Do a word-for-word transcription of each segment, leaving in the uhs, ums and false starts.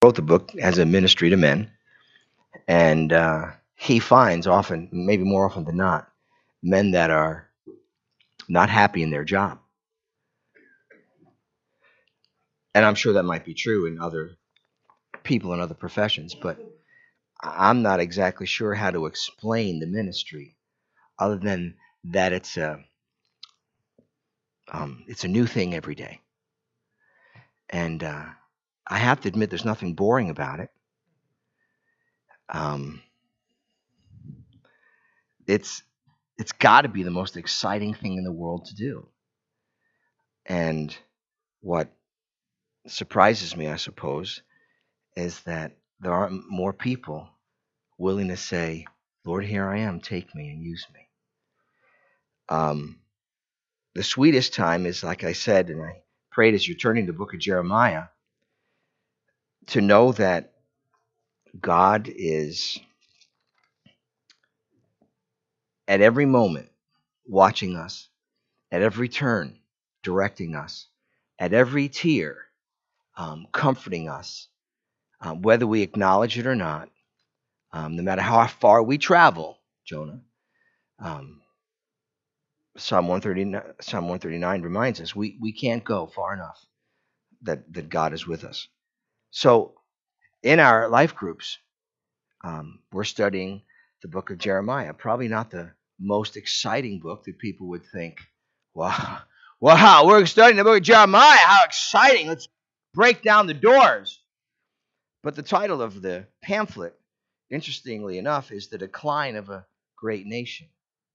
wrote the book as a ministry to men, and uh, he finds often, maybe more often than not, men that are not happy in their job. And I'm sure that might be true in other people in other professions, but I'm not exactly sure how to explain the ministry other than that it's a um, it's a new thing every day. And uh, I have to admit, there's nothing boring about it. Um, it's it's got to be the most exciting thing in the world to do. And what surprises me, I suppose, is that there aren't more people willing to say, Lord, here I am, take me and use me. Um, the sweetest time is, like I said, and I prayed as you're turning the book of Jeremiah, to know that God is at every moment watching us, at every turn directing us, at every tear um, comforting us, um, whether we acknowledge it or not, um, no matter how far we travel, Jonah. Um, Psalm one thirty-nine, Psalm one thirty-nine reminds us we, we can't go far enough that, that God is with us. So in our life groups, um, we're studying the book of Jeremiah. Probably not the most exciting book that people would think, wow, wow, we're studying the book of Jeremiah. How exciting. Let's break down the doors. But the title of the pamphlet, interestingly enough, is The Decline of a Great Nation.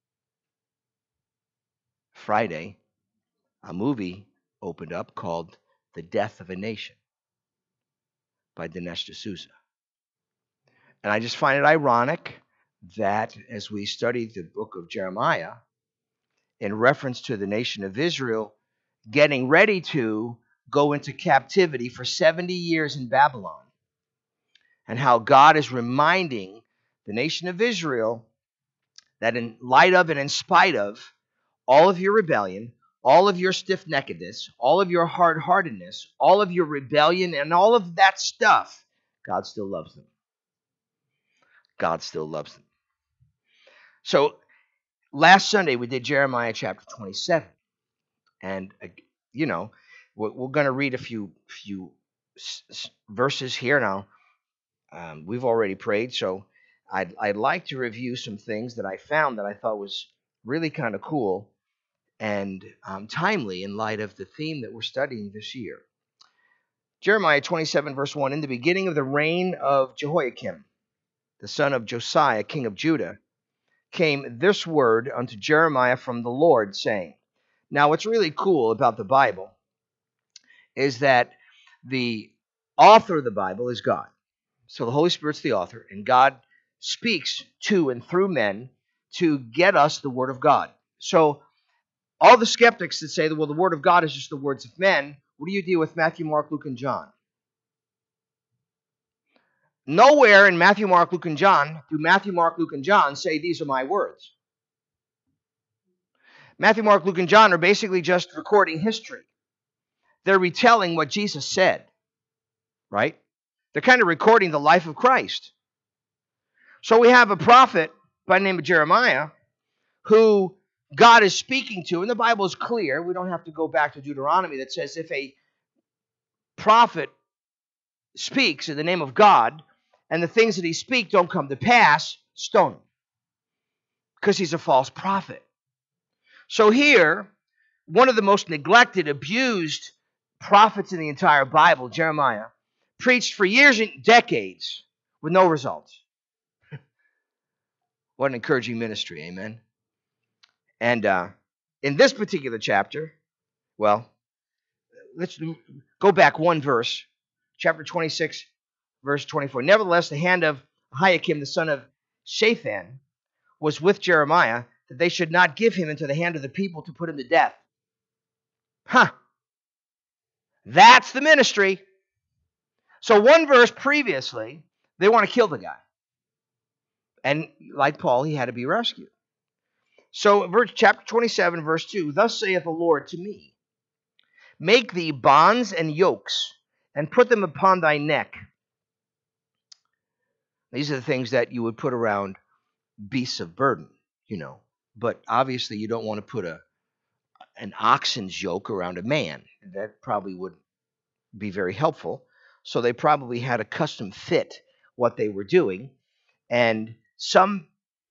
Friday, a movie opened up called The Death of a Nation by Dinesh D'Souza. And I just find it ironic that as we study the book of Jeremiah, in reference to the nation of Israel getting ready to go into captivity for seventy years in Babylon, and how God is reminding the nation of Israel that in light of and in spite of all of your rebellion, all of your stiff-neckedness, all of your hard-heartedness, all of your rebellion, and all of that stuff, God still loves them. God still loves them. So last Sunday we did Jeremiah chapter twenty-seven. And, uh, you know, we're, we're going to read a few few s- s- verses here now. Um, we've already prayed, so I'd, I'd like to review some things that I found that I thought was really kind of cool and um, timely in light of the theme that we're studying this year. Jeremiah twenty-seven, verse one, in the beginning of the reign of Jehoiakim, the son of Josiah, king of Judah, came this word unto Jeremiah from the Lord, saying. Now, what's really cool about the Bible is that the author of the Bible is God. So the Holy Spirit's the author, and God speaks to and through men to get us the Word of God. So all the skeptics that say that, well, the Word of God is just the words of men, what do you deal with Matthew, Mark, Luke, and John? Nowhere in Matthew, Mark, Luke, and John do Matthew, Mark, Luke, and John say these are my words. Matthew, Mark, Luke, and John are basically just recording history. They're retelling what Jesus said, right? They're kind of recording the life of Christ. So we have a prophet by the name of Jeremiah who God is speaking to, and the Bible is clear. We don't have to go back to Deuteronomy that says if a prophet speaks in the name of God and the things that he speaks don't come to pass, stone him, because he's a false prophet. So here, one of the most neglected, abused prophets in the entire Bible, Jeremiah, preached for years and decades with no results. What an encouraging ministry, amen? And uh, in this particular chapter, well, let's go back one verse, chapter twenty-six, verse twenty-four. Nevertheless, the hand of Jehoiakim, the son of Shaphan, was with Jeremiah, that they should not give him into the hand of the people to put him to death. Huh. That's the ministry. So one verse previously, they want to kill the guy. And like Paul, he had to be rescued. So verse, chapter twenty-seven, verse two, thus saith the Lord to me, make thee bonds and yokes, and put them upon thy neck, These are the things that you would put around beasts of burden, you know. But obviously, you don't want to put a an oxen's yoke around a man. That probably would be very helpful. So they probably had a custom fit what they were doing. And some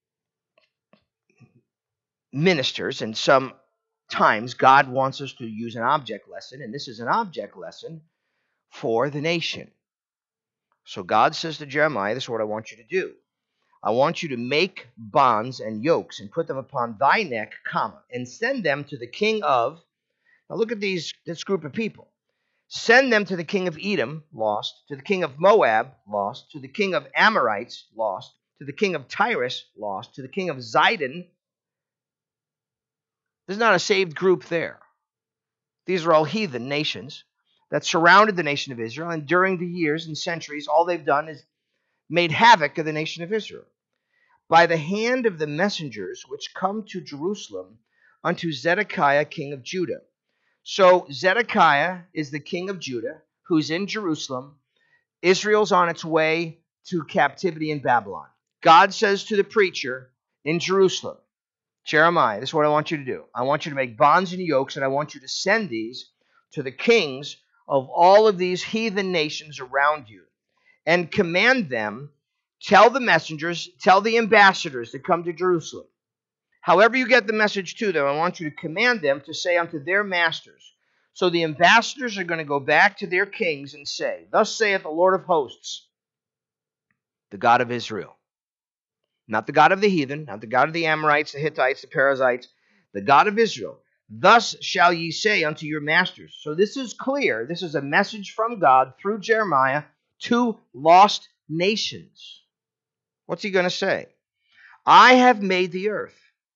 ministers and some times God wants us to use an object lesson, and this is an object lesson for the nation. So God says to Jeremiah, this is what I want you to do. I want you to make bonds and yokes and put them upon thy neck, comma, and send them to the king of, now look at these this group of people. Send them to the king of Edom, lost, to the king of Moab, lost, to the king of Amorites, lost, to the king of Tyrus, lost, to the king of Zidon. There's not a saved group there. These are all heathen nations that surrounded the nation of Israel, and during the years and centuries, all they've done is made havoc of the nation of Israel. By the hand of the messengers which come to Jerusalem unto Zedekiah king of Judah. So Zedekiah is the king of Judah, who's in Jerusalem. Israel's on its way to captivity in Babylon. God says to the preacher in Jerusalem, Jeremiah, this is what I want you to do. I want you to make bonds and yokes, and I want you to send these to the kings of all of these heathen nations around you, and command them, tell the messengers, tell the ambassadors that come to Jerusalem. However you get the message to them, I want you to command them to say unto their masters. So the ambassadors are going to go back to their kings and say, thus saith the Lord of hosts, the God of Israel. Not the God of the heathen, not the God of the Amorites, the Hittites, the Perizzites, the God of Israel. Thus shall ye say unto your masters. So this is clear. This is a message from God through Jeremiah to lost nations. What's he going to say? I have made the earth.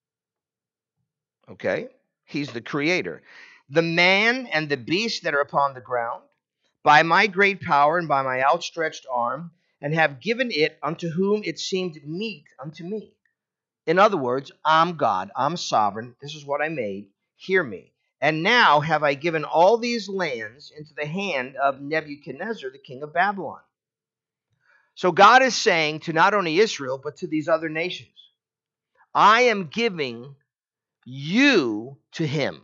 Okay? He's the creator. The man and the beast that are upon the ground, by my great power and by my outstretched arm, and have given it unto whom it seemed meet unto me. In other words, I'm God, I'm sovereign, this is what I made, hear me. And now have I given all these lands into the hand of Nebuchadnezzar, the king of Babylon. So God is saying to not only Israel, but to these other nations, I am giving you to him.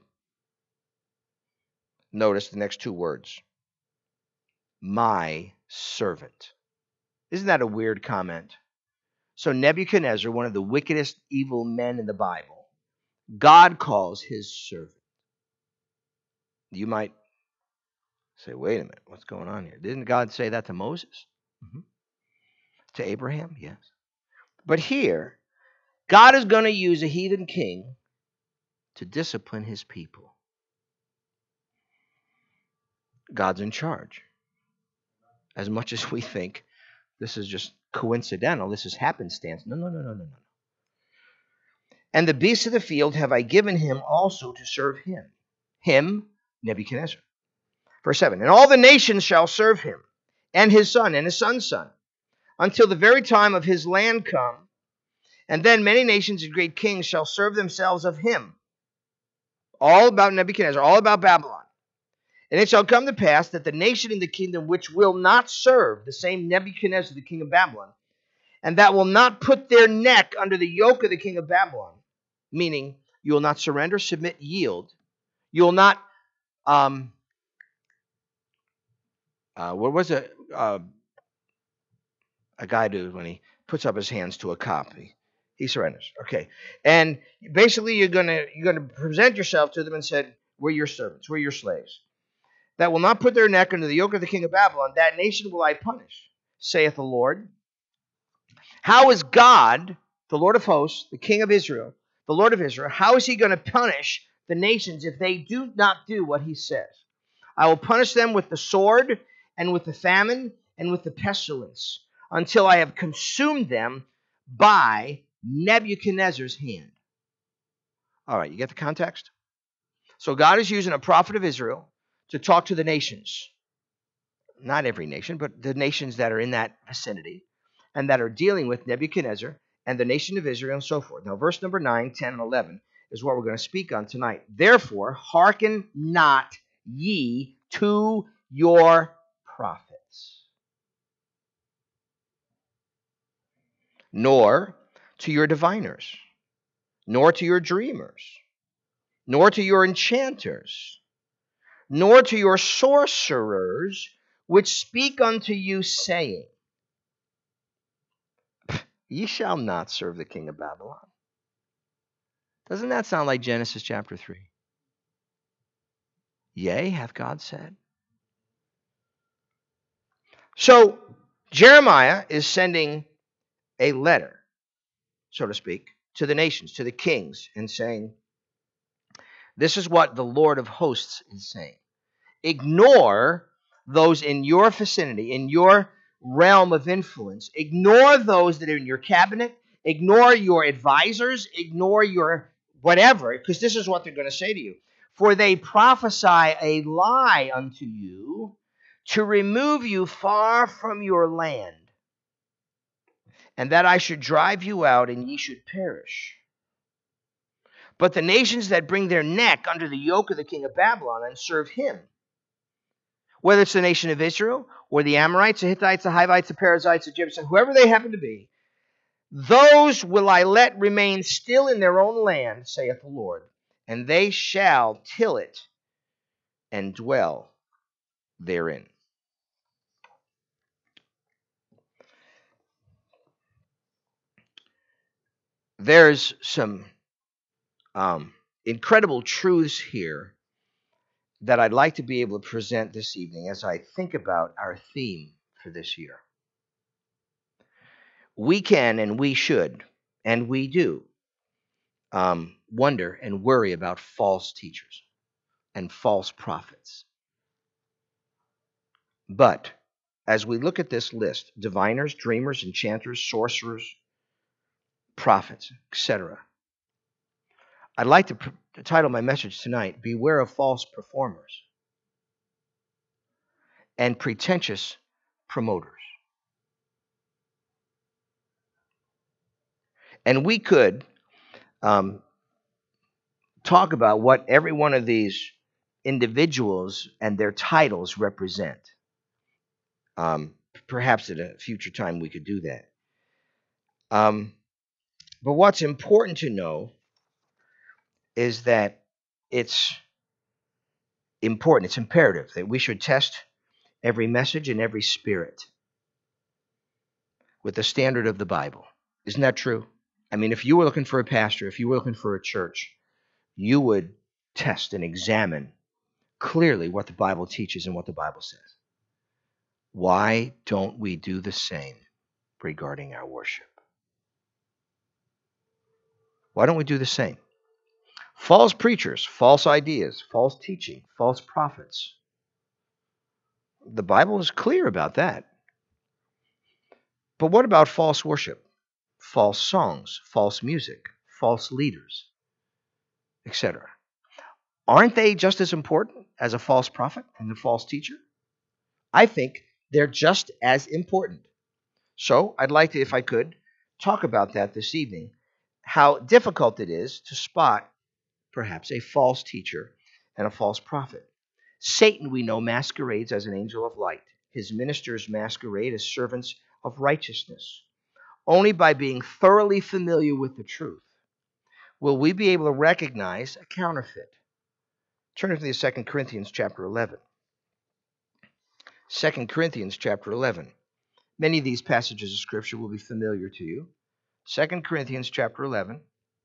Notice the next two words. My servant. Isn't that a weird comment? So Nebuchadnezzar, one of the wickedest evil men in the Bible, God calls his servant. You might say, wait a minute, what's going on here? Didn't God say that to Moses? Mm-hmm. To Abraham? Yes. But here, God is going to use a heathen king to discipline his people. God's in charge. As much as we think this is just coincidental, this is happenstance. No, no, no, no, no, no. And the beasts of the field have I given him also to serve him. Him, Nebuchadnezzar. Verse seven, and all the nations shall serve him, and his son, and his son's son, until the very time of his land come. And then many nations and great kings shall serve themselves of him. All about Nebuchadnezzar, all about Babylon. And it shall come to pass that the nation in the kingdom which will not serve the same Nebuchadnezzar, the king of Babylon, and that will not put their neck under the yoke of the king of Babylon, meaning you will not surrender, submit, yield. You will not, um, uh, what was it? Uh, a guy do when he puts up his hands to a cop. He, he surrenders. Okay. And basically you're gonna you're gonna present yourself to them and said, we're your servants, we're your slaves. That will not put their neck under the yoke of the king of Babylon, that nation will I punish, saith the Lord. How is God, the Lord of hosts, the king of Israel, the Lord of Israel, how is he going to punish the nations if they do not do what he says? I will punish them with the sword and with the famine and with the pestilence until I have consumed them by Nebuchadnezzar's hand. All right, you get the context? So God is using a prophet of Israel to talk to the nations. Not every nation, but the nations that are in that vicinity and that are dealing with Nebuchadnezzar and the nation of Israel and so forth. Now, verse number nine, ten, and eleven is what we're going to speak on tonight. Therefore, hearken not ye to your prophets. nor to your diviners, nor to your dreamers, nor to your enchanters, nor to your sorcerers, which speak unto you, saying, Ye shall not serve the king of Babylon. Doesn't that sound like Genesis chapter three? Yea, hath God said. So Jeremiah is sending a letter, so to speak, to the nations, to the kings, and saying, this is what the Lord of hosts is saying. Ignore those in your vicinity, in your realm of influence. Ignore those that are in your cabinet. Ignore your advisors. Ignore your whatever, because this is what they're going to say to you. For they prophesy a lie unto you to remove you far from your land, and that I should drive you out, and ye should perish. But the nations that bring their neck under the yoke of the king of Babylon and serve him, whether it's the nation of Israel or the Amorites, the Hittites, the Hivites, the Perizzites, the Jebusites, whoever they happen to be, those will I let remain still in their own land, saith the Lord, and they shall till it and dwell therein. There's some um, incredible truths here that I'd like to be able to present this evening as I think about our theme for this year. We can and we should, and we do, um, wonder and worry about false teachers and false prophets. But as we look at this list, diviners, dreamers, enchanters, sorcerers, prophets, et cetera, I'd like to, pr- to title my message tonight, Beware of False Performers and Pretentious Promoters. And we could um, talk about what every one of these individuals and their titles represent. Um, perhaps at a future time we could do that. Um, but what's important to know is that it's important, it's imperative that we should test every message and every spirit with the standard of the Bible. Isn't that true? I mean, if you were looking for a pastor, if you were looking for a church, you would test and examine clearly what the Bible teaches and what the Bible says. Why don't we do the same regarding our worship? Why don't we do the same? False preachers, false ideas, false teaching, false prophets. The Bible is clear about that. But what about false worship? False songs, false music, false leaders, et cetera. Aren't they just as important as a false prophet and a false teacher? I think they're just as important. So I'd like to, if I could, talk about that this evening, how difficult it is to spot perhaps a false teacher and a false prophet. Satan, we know, masquerades as an angel of light. His ministers masquerade as servants of righteousness. Only by being thoroughly familiar with the truth will we be able to recognize a counterfeit. Turn with me to Second Corinthians chapter eleven. Second Corinthians chapter eleven. Many of these passages of Scripture will be familiar to you. Second Corinthians chapter eleven.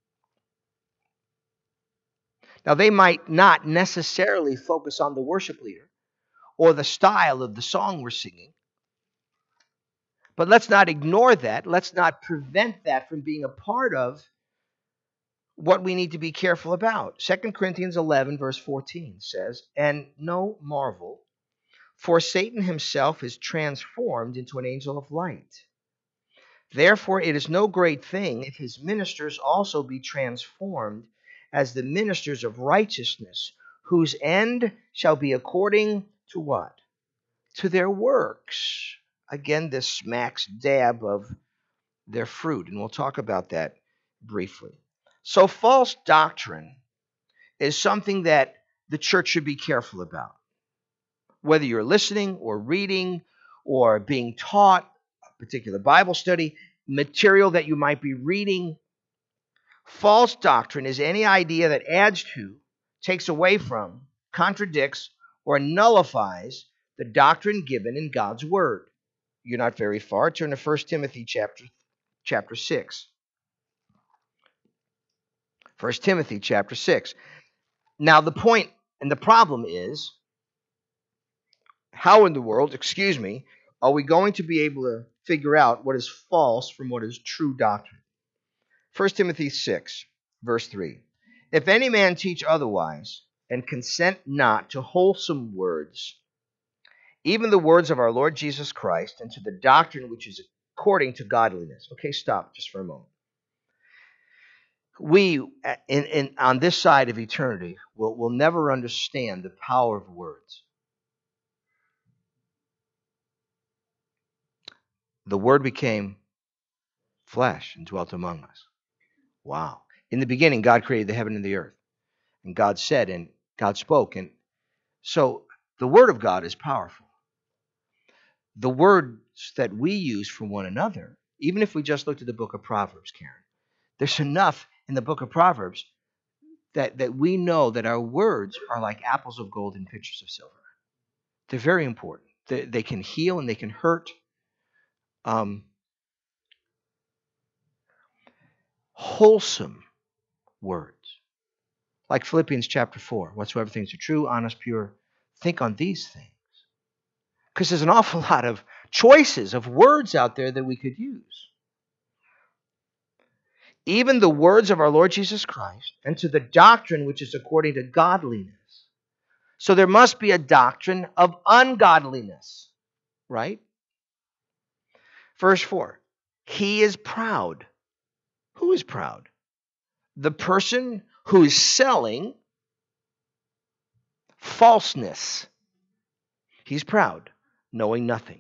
Now, they might not necessarily focus on the worship leader or the style of the song we're singing, but let's not ignore that. Let's not prevent that from being a part of what we need to be careful about. Second Corinthians eleven, verse fourteen says, And no marvel, for Satan himself is transformed into an angel of light. Therefore, it is no great thing if his ministers also be transformed as the ministers of righteousness, whose end shall be according to what? To their works. Again, this smacks dab of their fruit, and we'll talk about that briefly. So false doctrine is something that the church should be careful about. Whether you're listening or reading or being taught a particular Bible study, material that you might be reading. False doctrine is any idea that adds to, takes away from, contradicts, or nullifies the doctrine given in God's Word. You're not very far. Turn to First Timothy chapter, chapter six. First Timothy chapter six. Now the point and the problem is, how in the world, excuse me, are we going to be able to figure out what is false from what is true doctrine? First Timothy six, verse three. If any man teach otherwise, and consent not to wholesome words, even the words of our Lord Jesus Christ, and to the doctrine which is according to godliness. Okay, stop just for a moment. We, in, in, on this side of eternity, will, will never understand the power of words. The Word became flesh and dwelt among us. Wow. In the beginning, God created the heaven and the earth. And God said, and God spoke. And so the Word of God is powerful. The words that we use for one another, even if we just looked at the book of Proverbs, Karen, there's enough in the book of Proverbs that, that we know that our words are like apples of gold in pitchers of silver. They're very important. They, they can heal and they can hurt. Um, wholesome words. Like Philippians chapter four. Whatsoever things are true, honest, pure, think on these things. Because there's an awful lot of choices of words out there that we could use. Even the words of our Lord Jesus Christ, and to the doctrine which is according to godliness. So there must be a doctrine of ungodliness, right? Verse four, he is proud. Who is proud? The person who is selling falseness. He's proud, knowing nothing.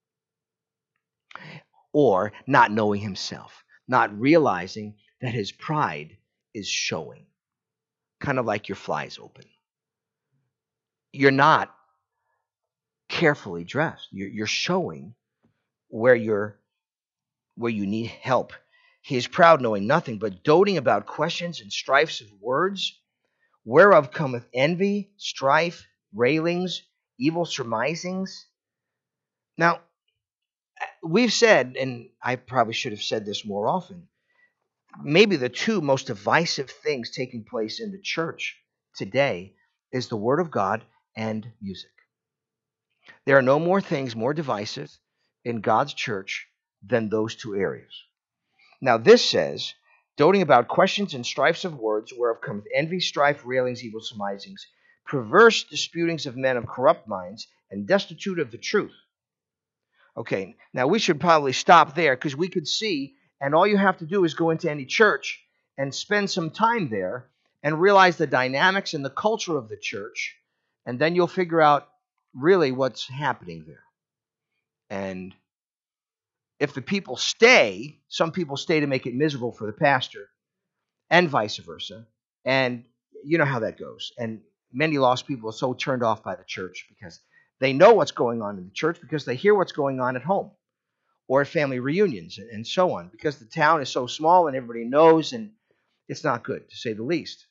Or not knowing himself, not realizing that his pride is showing. Kind of like your flies open. You're not carefully dressed. You're, you're showing where you're where you need help. He is proud, knowing nothing, but doting about questions and strifes of words, whereof cometh envy, strife, railings, evil surmisings. Now, we've said, and I probably should have said this more often, maybe the two most divisive things taking place in the church today is the Word of God and music. There are no more things more divisive in God's church than those two areas. Now this says, doting about questions and strifes of words, whereof cometh envy, strife, railings, evil surmisings, perverse disputings of men of corrupt minds, and destitute of the truth. Okay, now we should probably stop there because we could see, and all you have to do is go into any church and spend some time there and realize the dynamics and the culture of the church, and then you'll figure out really what's happening there. And if the people stay, some people stay to make it miserable for the pastor, and vice versa. And you know how that goes. And many lost people are so turned off by the church because they know what's going on in the church, because they hear what's going on at home or at family reunions and so on, because the town is so small and everybody knows, and it's not good, to say the least.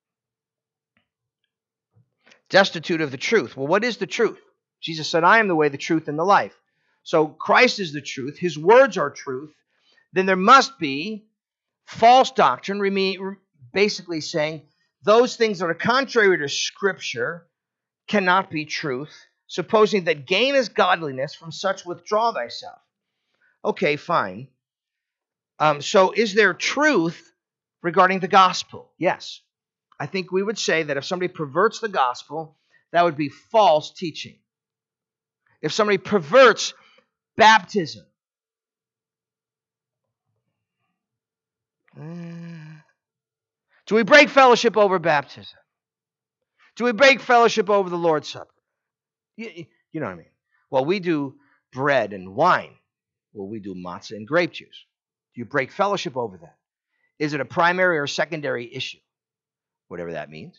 Destitute of the truth. Well, what is the truth? Jesus said, I am the way, the truth, and the life. So Christ is the truth. His words are truth. Then there must be false doctrine, basically saying those things that are contrary to Scripture cannot be truth, supposing that gain is godliness, from such withdraw thyself. Okay, fine. Um, so is there truth regarding the gospel? Yes. I think we would say that if somebody perverts the gospel, that would be false teaching. If somebody perverts baptism, do we break fellowship over baptism? Do we break fellowship over the Lord's Supper? You, you know what I mean? Well, we do bread and wine. Well, we do matzah and grape juice. Do you break fellowship over that? Is it a primary or secondary issue? Whatever that means.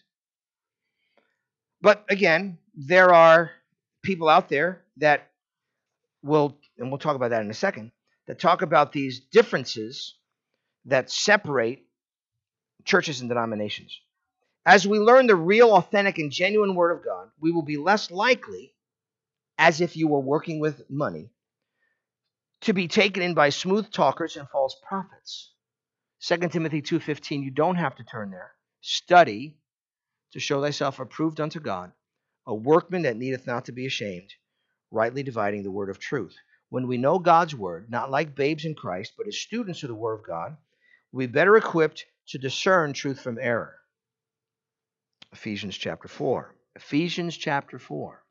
But again, there are people out there that will, and we'll talk about that in a second, that talk about these differences that separate churches and denominations. As we learn the real, authentic, and genuine Word of God, we will be less likely, as if you were working with money, to be taken in by smooth talkers and false prophets. Second Timothy two fifteen, you don't have to turn there. Study to show thyself approved unto God, a workman that needeth not to be ashamed, rightly dividing the word of truth. When we know God's word, not like babes in Christ, but as students of the word of God, we'll be better equipped to discern truth from error. Ephesians chapter four. Ephesians chapter four.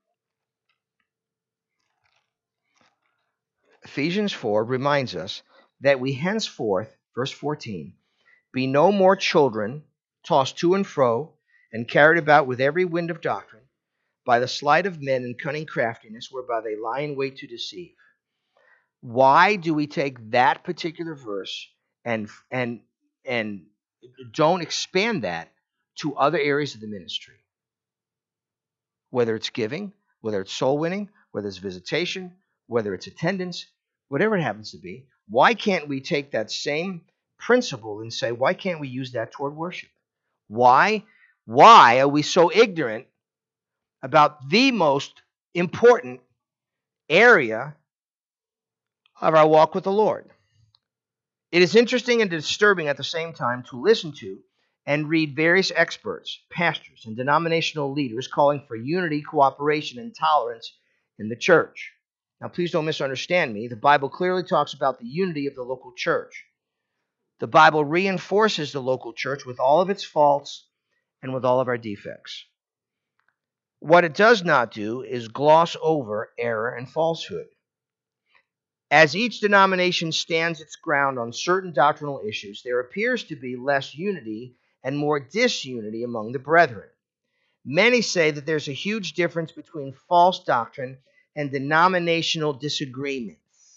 Ephesians four reminds us that we henceforth, verse fourteen, be no more children, tossed to and fro, and carried about with every wind of doctrine, by the sleight of men and cunning craftiness, whereby they lie in wait to deceive. Why do we take that particular verse and and and don't expand that to other areas of the ministry? Whether it's giving, whether it's soul winning, whether it's visitation, whether it's attendance, whatever it happens to be, why can't we take that same principle and say, why can't we use that toward worship? Why? Why are we so ignorant about the most important area of our walk with the Lord? It is interesting and disturbing at the same time to listen to and read various experts, pastors, and denominational leaders calling for unity, cooperation, and tolerance in the church. Now, please don't misunderstand me. The Bible clearly talks about the unity of the local church. The Bible reinforces the local church with all of its faults and with all of our defects. What it does not do is gloss over error and falsehood. As each denomination stands its ground on certain doctrinal issues, there appears to be less unity and more disunity among the brethren. Many say that there's a huge difference between false doctrine and denominational disagreements.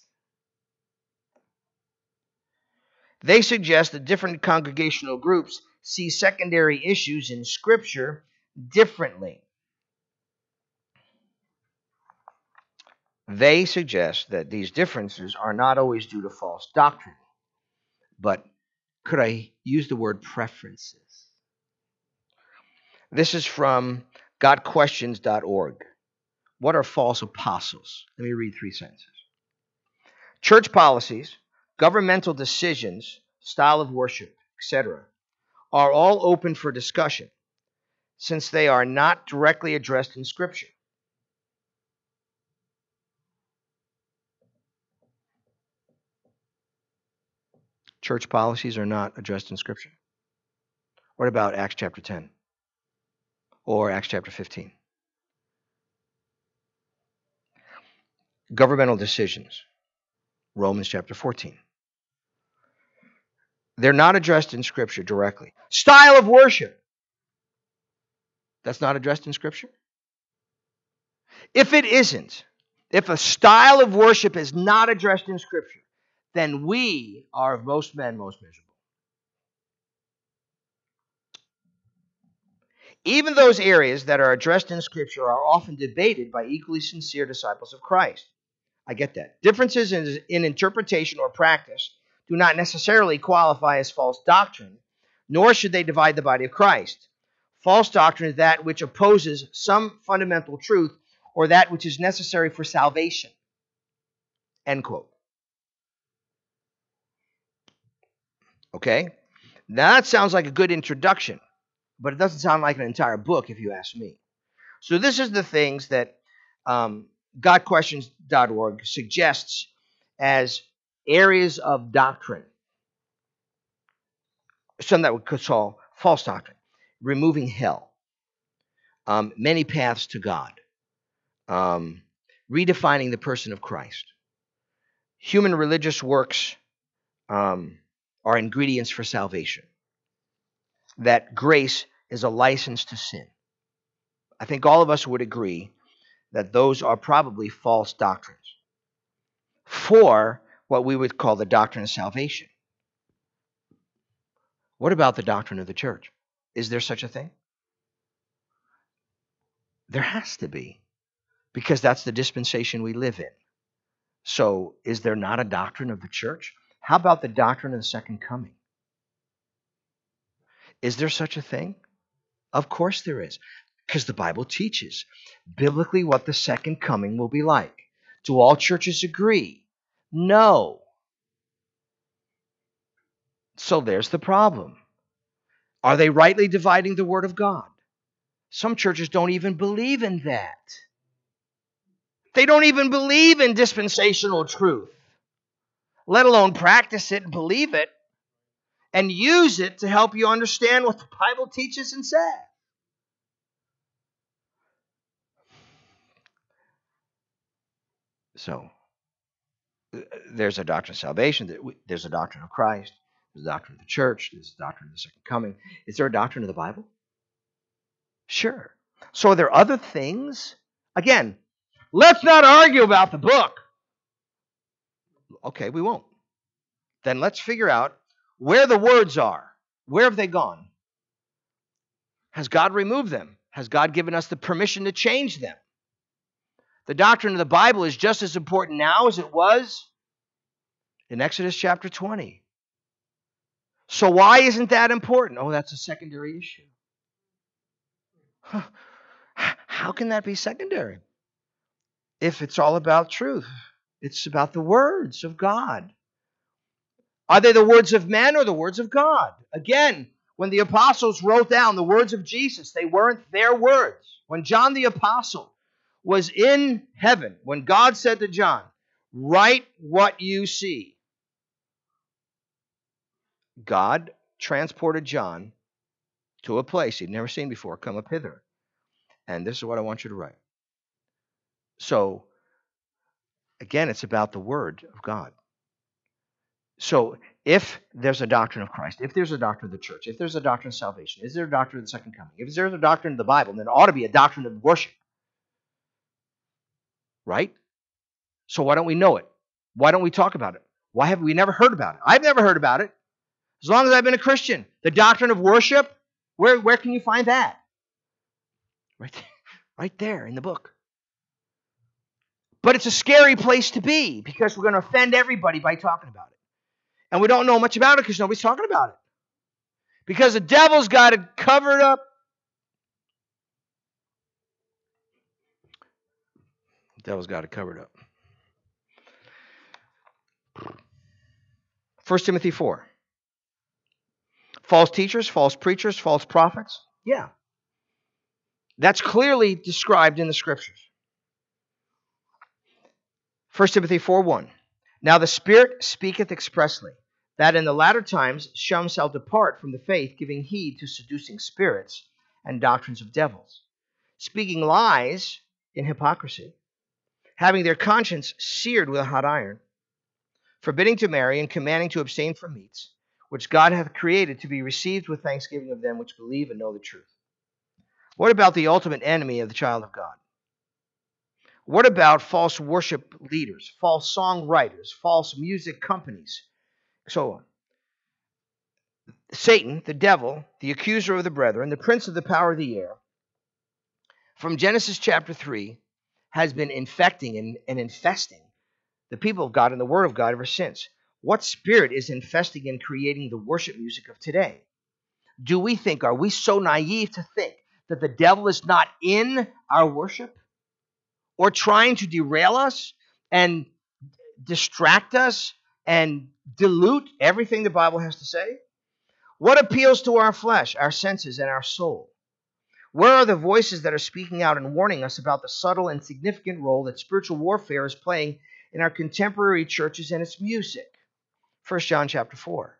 They suggest that different congregational groups see secondary issues in Scripture differently. They suggest that these differences are not always due to false doctrine, but could I use the word preferences? This is from got questions dot org. What are false apostles? Let me read three sentences. Church policies, governmental decisions, style of worship, et cetera, are all open for discussion since they are not directly addressed in Scripture. Church policies are not addressed in Scripture. What about Acts chapter ten or Acts chapter fifteen? Governmental decisions, Romans chapter fourteen. They're not addressed in Scripture directly. Style of worship, that's not addressed in Scripture. If it isn't, if a style of worship is not addressed in Scripture, then we are of most men most miserable. Even those areas that are addressed in Scripture are often debated by equally sincere disciples of Christ. I get that. Differences in, in interpretation or practice do not necessarily qualify as false doctrine, nor should they divide the body of Christ. False doctrine is that which opposes some fundamental truth or that which is necessary for salvation. End quote. Okay? Now that sounds like a good introduction, but it doesn't sound like an entire book if you ask me. So this is the things that um, got questions dot org suggests as areas of doctrine. Some that we could call false doctrine. Removing hell. Um, many paths to God. Um, redefining the person of Christ. Human religious works um, are ingredients for salvation. That grace is a license to sin. I think all of us would agree that those are probably false doctrines for what we would call the doctrine of salvation. What about the doctrine of the church? Is there such a thing? There has to be, because that's the dispensation we live in. So is there not a doctrine of the church? How about the doctrine of the second coming? Is there such a thing? Of course there is, because the Bible teaches biblically what the second coming will be like. Do all churches agree? No. So there's the problem. Are they rightly dividing the Word of God? Some churches don't even believe in that. They don't even believe in dispensational truth, let alone practice it and believe it and use it to help you understand what the Bible teaches and says. So, there's a doctrine of salvation, there's a doctrine of Christ, there's a doctrine of the church, there's a doctrine of the second coming. Is there a doctrine of the Bible? Sure. So are there other things? Again, let's not argue about the book. Okay, we won't. Then let's figure out where the words are. Where have they gone? Has God removed them? Has God given us the permission to change them? The doctrine of the Bible is just as important now as it was in Exodus chapter twenty. So why isn't that important? Oh, that's a secondary issue. Huh. How can that be secondary? If it's all about truth, it's about the words of God. Are they the words of men or the words of God? Again, when the apostles wrote down the words of Jesus, they weren't their words. When John the apostle was in heaven, when God said to John, write what you see, God transported John to a place he'd never seen before. Come up hither. And this is what I want you to write. So, again, it's about the word of God. So, if there's a doctrine of Christ, if there's a doctrine of the church, if there's a doctrine of salvation, is there a doctrine of the second coming? If there's a doctrine of the Bible, then there ought to be a doctrine of worship. Right? So why don't we know it? Why don't we talk about it? Why have we never heard about it? I've never heard about it. As long as I've been a Christian. The doctrine of worship, where, where can you find that? Right there, right there in the book. But it's a scary place to be because we're going to offend everybody by talking about it. And we don't know much about it because nobody's talking about it. Because the devil's got it covered up. The devil's got it covered up. First Timothy four. False teachers, false preachers, false prophets. Yeah. That's clearly described in the scriptures. First Timothy four one. Now the Spirit speaketh expressly, that in the latter times some shall depart from the faith, giving heed to seducing spirits and doctrines of devils, speaking lies in hypocrisy, having their conscience seared with a hot iron, forbidding to marry and commanding to abstain from meats, which God hath created to be received with thanksgiving of them which believe and know the truth. What about the ultimate enemy of the child of God? What about false worship leaders, false songwriters, false music companies, so on? Satan, the devil, the accuser of the brethren, the prince of the power of the air, from Genesis chapter three, has been infecting and, and infesting the people of God and the Word of God ever since. What spirit is infesting and creating the worship music of today? Do we think, are we so naive to think that the devil is not in our worship or trying to derail us and distract us and dilute everything the Bible has to say? What appeals to our flesh, our senses, and our soul? Where are the voices that are speaking out and warning us about the subtle and significant role that spiritual warfare is playing in our contemporary churches and its music? First John chapter four.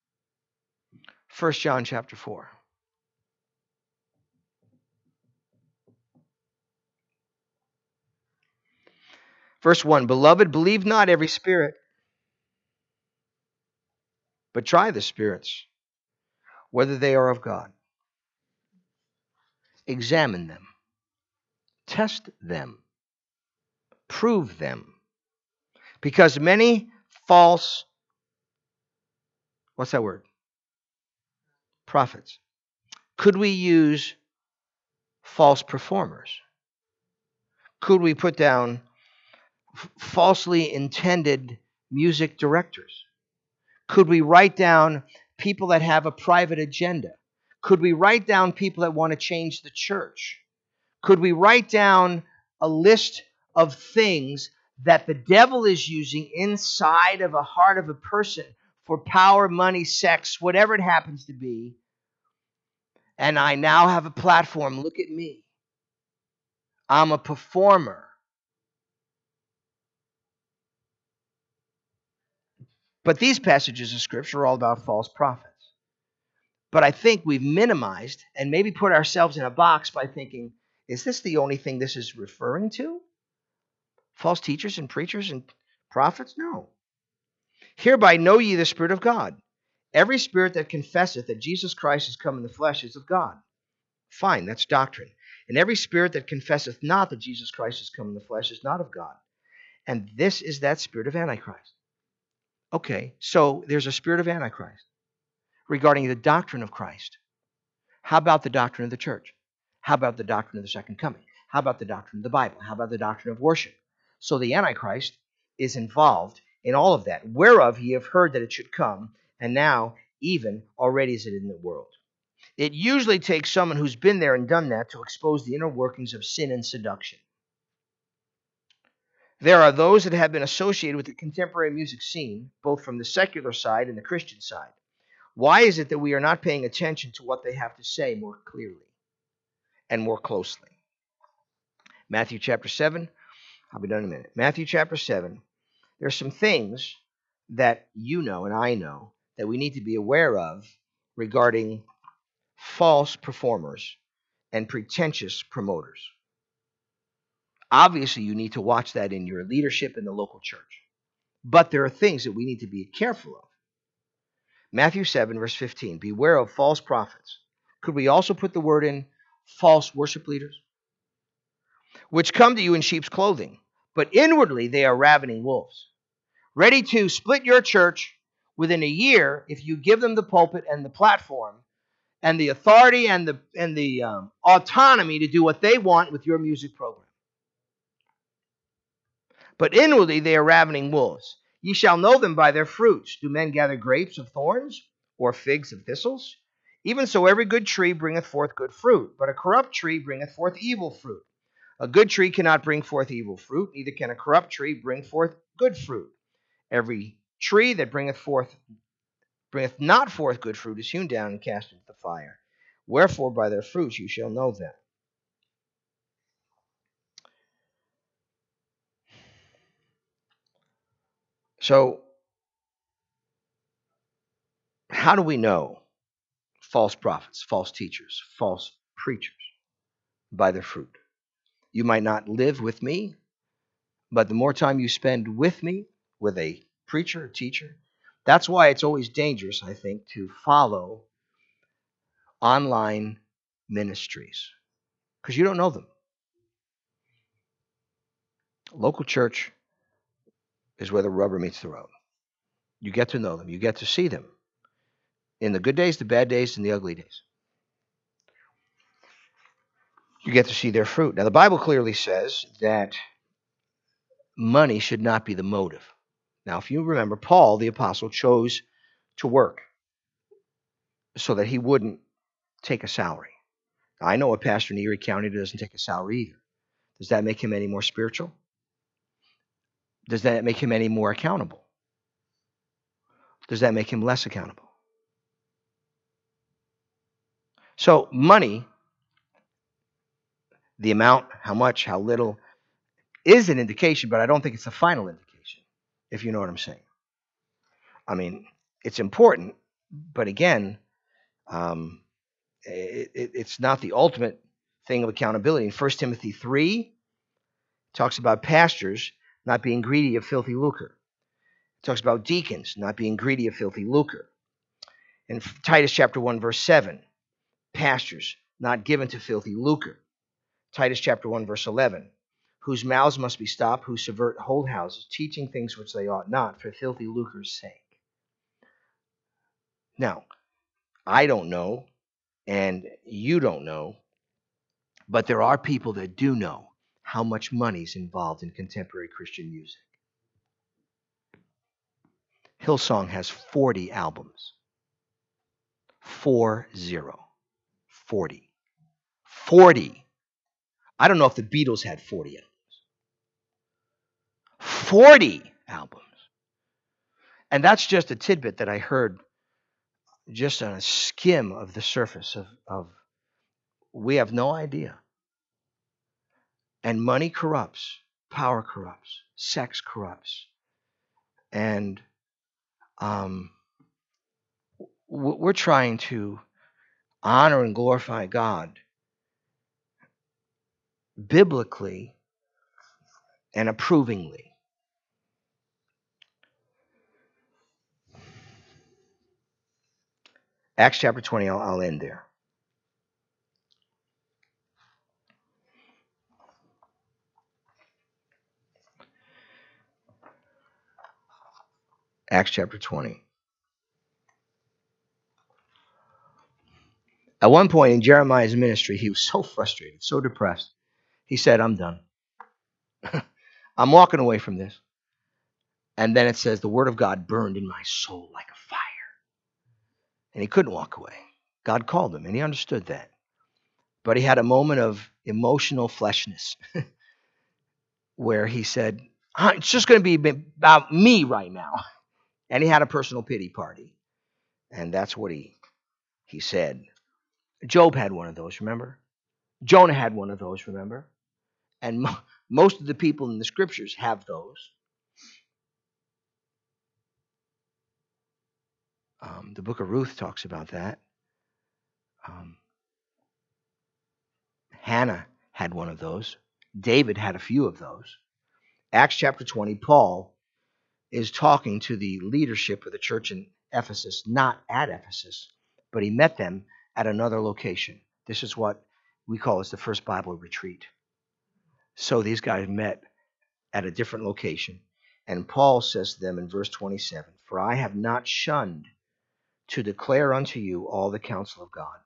First John chapter four. Verse one, Beloved, believe not every spirit, but try the spirits, whether they are of God. Examine them. Test them. Prove them. Because many false, what's that word? Prophets. Could we use false performers? Could we put down f- falsely intended music directors? Could we write down people that have a private agenda? Could we write down people that want to change the church? Could we write down a list of things that the devil is using inside of a heart of a person for power, money, sex, whatever it happens to be? And I now have a platform. Look at me. I'm a performer. But these passages of Scripture are all about false prophets. But I think we've minimized and maybe put ourselves in a box by thinking, is this the only thing this is referring to? False teachers and preachers and prophets? No. Hereby know ye the Spirit of God. Every spirit that confesseth that Jesus Christ is come in the flesh is of God. Fine, that's doctrine. And every spirit that confesseth not that Jesus Christ is come in the flesh is not of God. And this is that spirit of Antichrist. Okay, so there's a spirit of Antichrist regarding the doctrine of Christ. How about the doctrine of the church? How about the doctrine of the second coming? How about the doctrine of the Bible? How about the doctrine of worship? So the Antichrist is involved in all of that, whereof ye have heard that it should come, and now even already is it in the world. It usually takes someone who's been there and done that to expose the inner workings of sin and seduction. There are those that have been associated with the contemporary music scene, both from the secular side and the Christian side. Why is it that we are not paying attention to what they have to say more clearly and more closely? Matthew chapter seven. I'll be done in a minute. Matthew chapter seven. There are some things that you know and I know that we need to be aware of regarding false performers and pretentious promoters. Obviously, you need to watch that in your leadership in the local church. But there are things that we need to be careful of. Matthew seven, verse fifteen. Beware of false prophets. Could we also put the word in false worship leaders? Which come to you in sheep's clothing, but inwardly they are ravening wolves, ready to split your church within a year if you give them the pulpit and the platform and the authority and the and the um, autonomy to do what they want with your music program. But inwardly they are ravening wolves. Ye shall know them by their fruits. Do men gather grapes of thorns or figs of thistles? Even so every good tree bringeth forth good fruit, but a corrupt tree bringeth forth evil fruit. A good tree cannot bring forth evil fruit, neither can a corrupt tree bring forth good fruit. Every tree that bringeth forth bringeth not forth good fruit is hewn down and cast into the fire. Wherefore by their fruits you shall know them. So, how do we know false prophets, false teachers, false preachers? By their fruit. You might not live with me, but the more time you spend with me, with a preacher, a teacher, that's why it's always dangerous, I think, to follow online ministries, because you don't know them. Local church is where the rubber meets the road. You get to know them. You get to see them in the good days, the bad days, and the ugly days. You get to see their fruit. Now, the Bible clearly says that money should not be the motive. Now, if you remember, Paul, the apostle, chose to work so that he wouldn't take a salary. I know a pastor in Erie County that doesn't take a salary either. Does that make him any more spiritual? Does that make him any more accountable? Does that make him less accountable? So money, the amount, how much, how little, is an indication, but I don't think it's a final indication, if you know what I'm saying. I mean, it's important, but again, um, it, it, it's not the ultimate thing of accountability. In First Timothy three, it talks about pastors not being greedy of filthy lucre. It talks about deacons not being greedy of filthy lucre. In Titus chapter one, verse seven, pastors not given to filthy lucre. Titus chapter one, verse eleven, whose mouths must be stopped, who subvert whole houses, teaching things which they ought not, for filthy lucre's sake. Now, I don't know, and you don't know, but there are people that do know how much money's involved in contemporary Christian music. Hillsong has forty albums. Four zero. Forty. Forty. I don't know if the Beatles had forty albums. Forty albums. And that's just a tidbit that I heard just on a skim of the surface of, of we have no idea. And money corrupts, power corrupts, sex corrupts. And um, we're trying to honor and glorify God biblically and approvingly. Acts chapter twenty, I'll, I'll end there. Acts chapter twenty. At one point in Jeremiah's ministry, he was so frustrated, so depressed. He said, I'm done. I'm walking away from this. And then it says, the word of God burned in my soul like a fire. And he couldn't walk away. God called him, and he understood that. But he had a moment of emotional fleshness where he said, it's just going to be about me right now. And he had a personal pity party. And that's what he, he said. Job had one of those, remember? Jonah had one of those, remember? And mo- most of the people in the scriptures have those. Um, the book of Ruth talks about that. Um, Hannah had one of those. David had a few of those. Acts chapter twenty, Paul is talking to the leadership of the church in Ephesus, not at Ephesus, but he met them at another location. This is what we call as the first Bible retreat. So these guys met at a different location. And Paul says to them in verse twenty-seven, for I have not shunned to declare unto you all the counsel of God.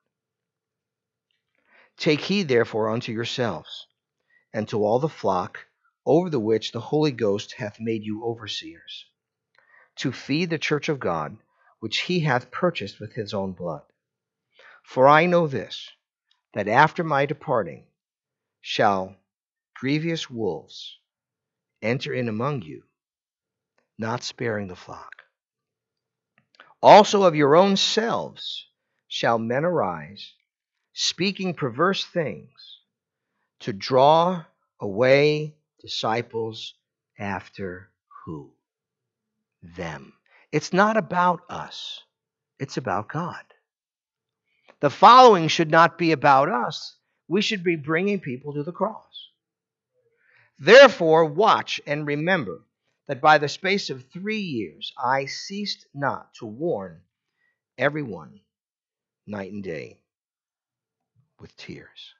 Take heed therefore unto yourselves, and to all the flock over the which the Holy Ghost hath made you overseers, to feed the church of God, which he hath purchased with his own blood. For I know this, that after my departing shall grievous wolves enter in among you, not sparing the flock. Also of your own selves shall men arise, speaking perverse things, to draw away disciples after who? Them. It's not about us. It's about God. The following should not be about us. We should be bringing people to the cross. Therefore, watch and remember that by the space of three years I ceased not to warn everyone night and day with tears.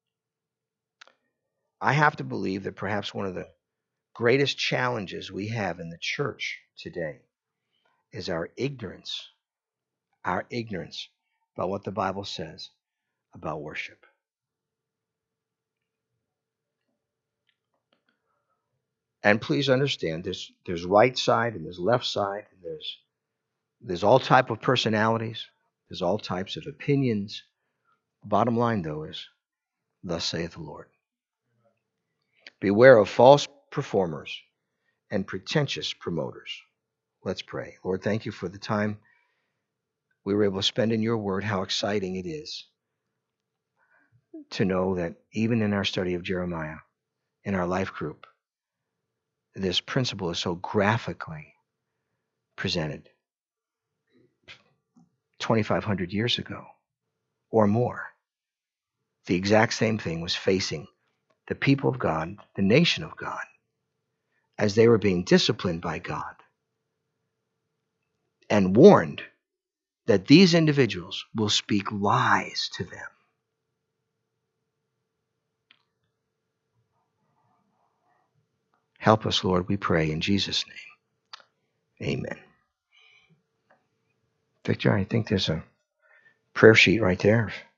I have to believe that perhaps one of the greatest challenges we have in the church today is our ignorance, our ignorance about what the Bible says about worship. And please understand, there's there's right side and there's left side, and there's there's all type of personalities, there's all types of opinions. Bottom line, though, is, thus saith the Lord. Beware of false performers and pretentious promoters. Let's pray. Lord, thank you for the time we were able to spend in your word. How exciting it is to know that even in our study of Jeremiah, in our life group, this principle is so graphically presented twenty-five hundred years ago or more. The exact same thing was facing the people of God, the nation of God, as they were being disciplined by God and warned that these individuals will speak lies to them. Help us, Lord, we pray in Jesus' name. Amen. Victor, I think there's a prayer sheet right there.